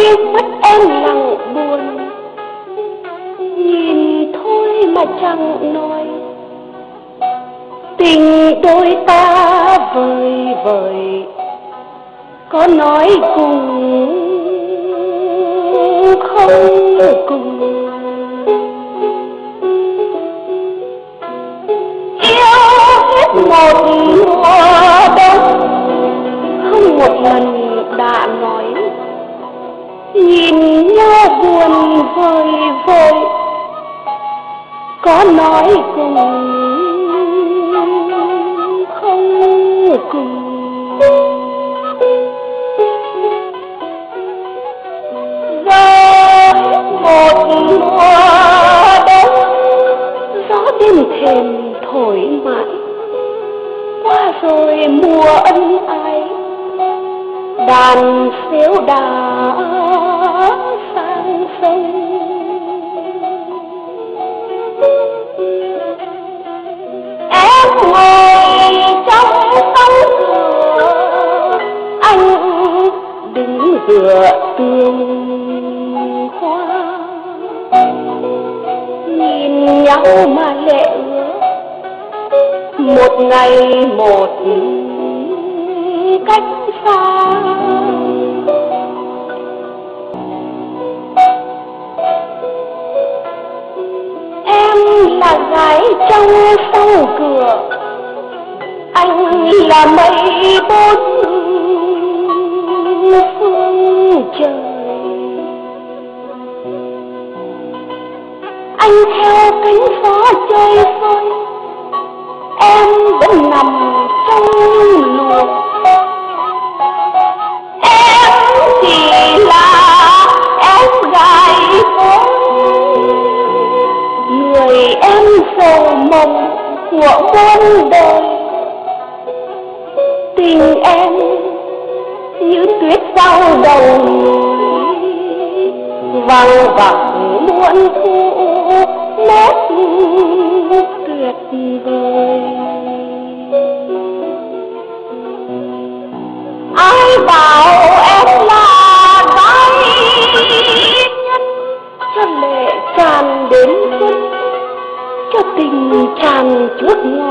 mắt em lặng buồn, nhìn thôi mà chẳng nói. Tình đôi ta vời vợi, có nói cùng không cùng. Yêu hết một mùa đông, không một lần đã nói. Nhìn nhau buồn vơi vơi, có nói cùng không cùng. Giờ một mùa đông, gió đêm thềm thổi mãi. Qua rồi mùa ân ái, đàn xếu đã sang sông. Em ngồi trong sông cửa, anh đứng dựa tường hoa. Nhìn nhau mà lệ ứa, một ngày một cách xa. Em là gái trong sông cửa, anh là mây bốn phương trời. Anh theo cánh gió chơi vơi, em vẫn nằm trong luồng. Em chỉ là em gái phố, người em sầu mộng của muôn đời. Tình em như tuyết giao đầu núi, vang vẳng muôn thu nét tuyệt vời. Ai bảo em là gái nhân, cho lệ tràn đến xuân, cho tình tràn chuốt ngọt.